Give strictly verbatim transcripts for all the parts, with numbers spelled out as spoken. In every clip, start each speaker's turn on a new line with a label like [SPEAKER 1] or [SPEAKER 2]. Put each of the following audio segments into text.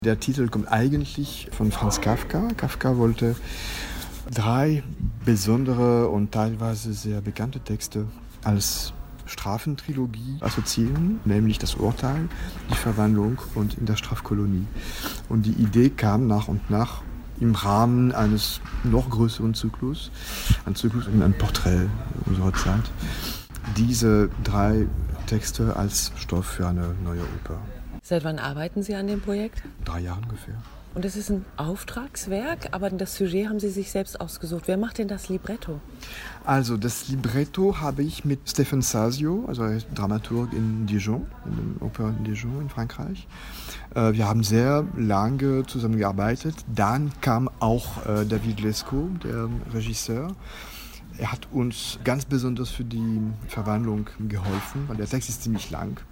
[SPEAKER 1] Der Titel kommt eigentlich von Franz Kafka. Kafka wollte drei besondere und teilweise sehr bekannte Texte als Strafentrilogie assoziieren, nämlich das Urteil, die Verwandlung und in der Strafkolonie. Und die Idee kam nach und nach im Rahmen eines noch größeren Zyklus, ein Zyklus und ein Porträt unserer Zeit, diese drei Texte als Stoff für eine neue Oper.
[SPEAKER 2] Seit wann arbeiten Sie an dem Projekt?
[SPEAKER 1] Drei Jahre ungefähr.
[SPEAKER 2] Und es ist ein Auftragswerk, aber das Sujet haben Sie sich selbst ausgesucht. Wer macht denn das Libretto?
[SPEAKER 1] Also das Libretto habe ich mit Stéphane Sazio, also er ist Dramaturg in Dijon, in der Oper in Dijon in Frankreich. Wir haben sehr lange zusammengearbeitet. Dann kam auch David Lescaut, der Regisseur. Er hat uns ganz besonders für die Verwandlung geholfen, weil der Text ist ziemlich lang.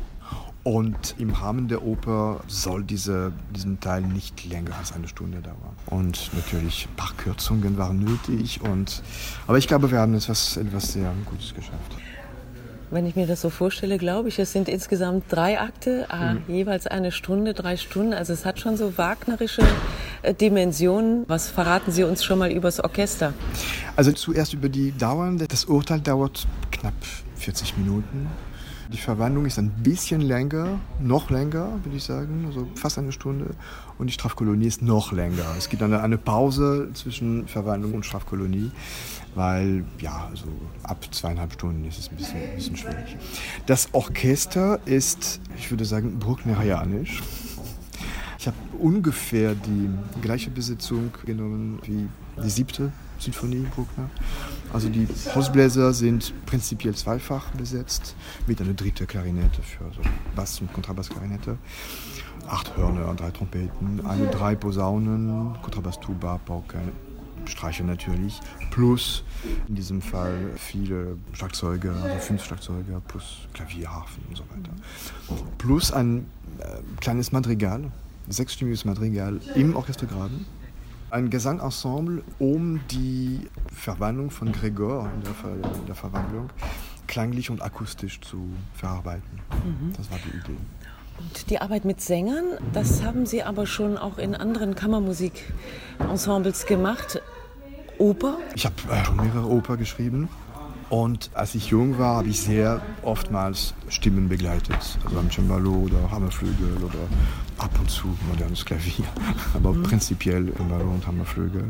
[SPEAKER 1] Und im Rahmen der Oper soll diese, diesen Teil nicht länger als eine Stunde dauern. Und natürlich ein paar Kürzungen waren nötig. Und, aber ich glaube, wir haben etwas, etwas sehr Gutes geschafft.
[SPEAKER 2] Wenn ich mir das so vorstelle, glaube ich, es sind insgesamt drei Akte, mhm. jeweils eine Stunde, drei Stunden. Also es hat schon so wagnerische Dimensionen. Was verraten Sie uns schon mal über das Orchester?
[SPEAKER 1] Also zuerst über die Dauern. Das Urteil dauert knapp vierzig Minuten. Die Verwandlung ist ein bisschen länger, noch länger, würde ich sagen, also fast eine Stunde. Und die Strafkolonie ist noch länger. Es gibt eine, eine Pause zwischen Verwandlung und Strafkolonie, weil ja, also ab zweieinhalb Stunden ist es ein bisschen, ein bisschen schwierig. Das Orchester ist, ich würde sagen, brucknerianisch. Ich habe ungefähr die gleiche Besetzung genommen wie die siebte Sinfonie Bruckner. Also die Hausbläser sind prinzipiell zweifach besetzt, mit einer dritten Klarinette für so Bass- und Kontrabassklarinette, acht Hörner, drei Trompeten, eine, drei Posaunen, Kontrabass, Tuba, Pauke, Streicher natürlich, plus in diesem Fall viele Schlagzeuge, also fünf Schlagzeuge, plus Klavier, Harfen und so weiter. Plus ein äh, kleines Madrigal, sechsstimmiges Madrigal im Orchestergraben. Ein Gesangensemble, um die Verwandlung von Gregor in der, Ver- in der Verwandlung klanglich und akustisch zu verarbeiten. Mhm. Das war die Idee.
[SPEAKER 2] Und die Arbeit mit Sängern, das haben Sie aber schon auch in anderen Kammermusikensembles gemacht. Oper?
[SPEAKER 1] Ich habe äh, schon mehrere Oper geschrieben. Und als ich jung war, habe ich sehr oftmals Stimmen begleitet. Also am Cembalo oder Hammerflügel oder ab und zu modernes Klavier. Aber mhm. prinzipiell Cembalo und Hammerflügel.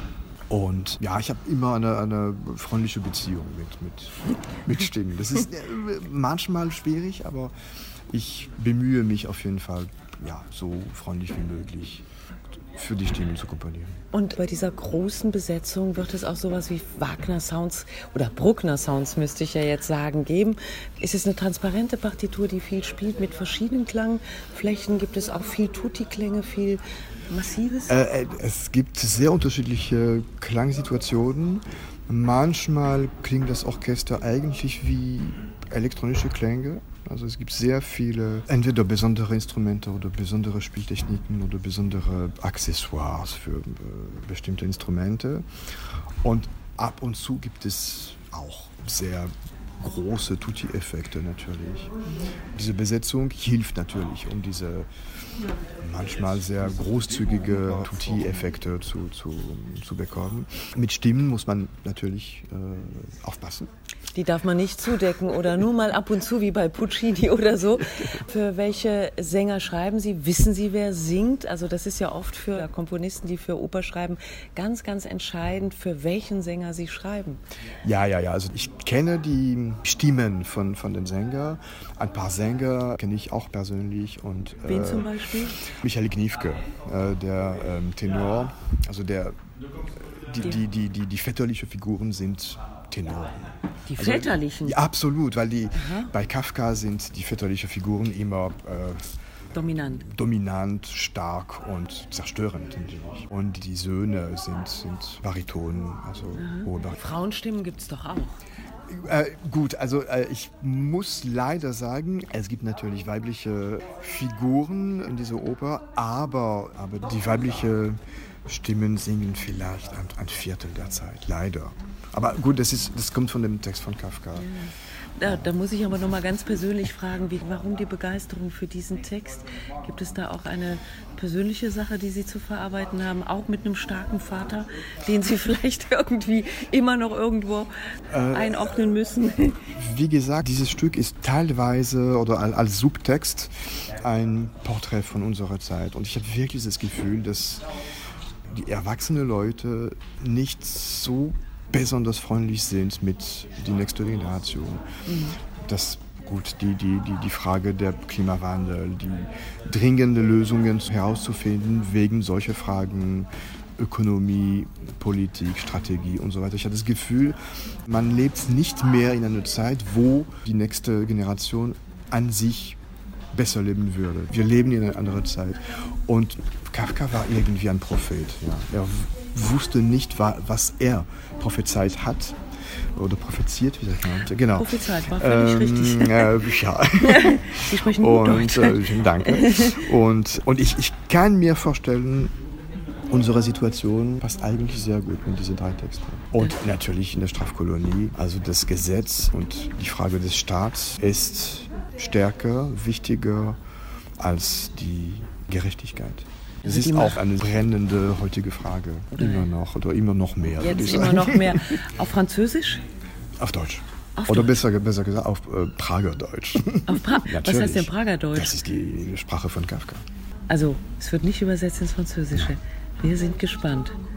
[SPEAKER 1] Und ja, ich habe immer eine, eine freundliche Beziehung mit, mit, mit Stimmen. Das ist manchmal schwierig, aber ich bemühe mich auf jeden Fall, ja, so freundlich wie möglich für die Stimmen zu komponieren.
[SPEAKER 2] Und bei dieser großen Besetzung wird es auch sowas wie Wagner-Sounds oder Bruckner-Sounds, müsste ich ja jetzt sagen, geben. Ist es eine transparente Partitur, die viel spielt mit verschiedenen Klangflächen? Gibt es auch viel Tutti-Klänge, viel Massives?
[SPEAKER 1] Äh, es gibt sehr unterschiedliche Klangsituationen. Manchmal klingt das Orchester eigentlich wie elektronische Klänge. Also es gibt sehr viele, entweder besondere Instrumente oder besondere Spieltechniken oder besondere Accessoires für äh, bestimmte Instrumente. Und ab und zu gibt es auch sehr große Tutti-Effekte natürlich. Diese Besetzung hilft natürlich, um diese manchmal sehr großzügige Tutti-Effekte zu, zu, zu bekommen. Mit Stimmen muss man natürlich äh, aufpassen.
[SPEAKER 2] Die darf man nicht zudecken oder nur mal ab und zu wie bei Puccini oder so. Für welche Sänger schreiben Sie? Wissen Sie, wer singt? Also das ist ja oft für Komponisten, die für Oper schreiben, ganz, ganz entscheidend, für welchen Sänger sie schreiben. Ja, ja, ja. Also ich kenne die Stimmen von, von den Sängern. Ein paar Sänger kenne ich auch persönlich. Und, Wen
[SPEAKER 1] äh,
[SPEAKER 2] zum Beispiel?
[SPEAKER 1] Michael Gniewke, äh, der ähm, Tenor. Also der, die, die, die, die, die väterlichen Figuren sind Tenoren.
[SPEAKER 2] Die väterlichen?
[SPEAKER 1] Also, ja, absolut, weil die, bei Kafka sind die väterlichen Figuren immer äh,
[SPEAKER 2] dominant.
[SPEAKER 1] dominant, stark und zerstörend. Natürlich. Und die Söhne sind, sind Baritonen. Also
[SPEAKER 2] Frauenstimmen gibt es doch auch.
[SPEAKER 1] Äh, gut, also äh, ich muss leider sagen, es gibt natürlich weibliche Figuren in dieser Oper, aber, aber die weibliche Stimmen singen vielleicht ein, ein Viertel der Zeit, leider. Aber gut, das, ist, das kommt von dem Text von Kafka.
[SPEAKER 2] Ja. Da, da muss ich aber noch mal ganz persönlich fragen, wie, warum die Begeisterung für diesen Text? Gibt es da auch eine persönliche Sache, die Sie zu verarbeiten haben, auch mit einem starken Vater, den Sie vielleicht irgendwie immer noch irgendwo äh, einordnen müssen?
[SPEAKER 1] Wie gesagt, dieses Stück ist teilweise oder als Subtext ein Porträt von unserer Zeit. Und ich habe wirklich das Gefühl, dass die erwachsenen Leute nicht so besonders freundlich sind mit der nächsten Generation. Mhm. Das gut, die, die, die, die Frage der Klimawandel, die dringende Lösungen herauszufinden wegen solcher Fragen, Ökonomie, Politik, Strategie und so weiter. Ich habe das Gefühl, man lebt nicht mehr in einer Zeit, wo die nächste Generation an sich besser leben würde. Wir leben in einer anderen Zeit. Und Kafka war irgendwie ein Prophet. Ja. Er wusste nicht, was er prophezeit hat oder propheziert, wie sagt man? Genau.
[SPEAKER 2] Prophezeit war völlig ähm, richtig.
[SPEAKER 1] Äh, ja.
[SPEAKER 2] Sie sprechen gut
[SPEAKER 1] und,
[SPEAKER 2] Deutsch.
[SPEAKER 1] Äh, danke. Und, und ich, ich kann mir vorstellen, unsere Situation passt eigentlich sehr gut mit diesen drei Texten. Und natürlich in der Strafkolonie, also das Gesetz und die Frage des Staats ist stärker, wichtiger als die Gerechtigkeit. Es ist auch eine brennende heutige Frage. Immer noch oder immer noch mehr.
[SPEAKER 2] Jetzt immer noch mehr. Auf Französisch?
[SPEAKER 1] Auf Deutsch.
[SPEAKER 2] Auf
[SPEAKER 1] oder
[SPEAKER 2] Deutsch.
[SPEAKER 1] Besser, besser gesagt auf äh, Prager Deutsch.
[SPEAKER 2] Auf pra- Was heißt denn Prager Deutsch?
[SPEAKER 1] Das ist die Sprache von Kafka.
[SPEAKER 2] Also, es wird nicht übersetzt ins Französische. Wir sind gespannt.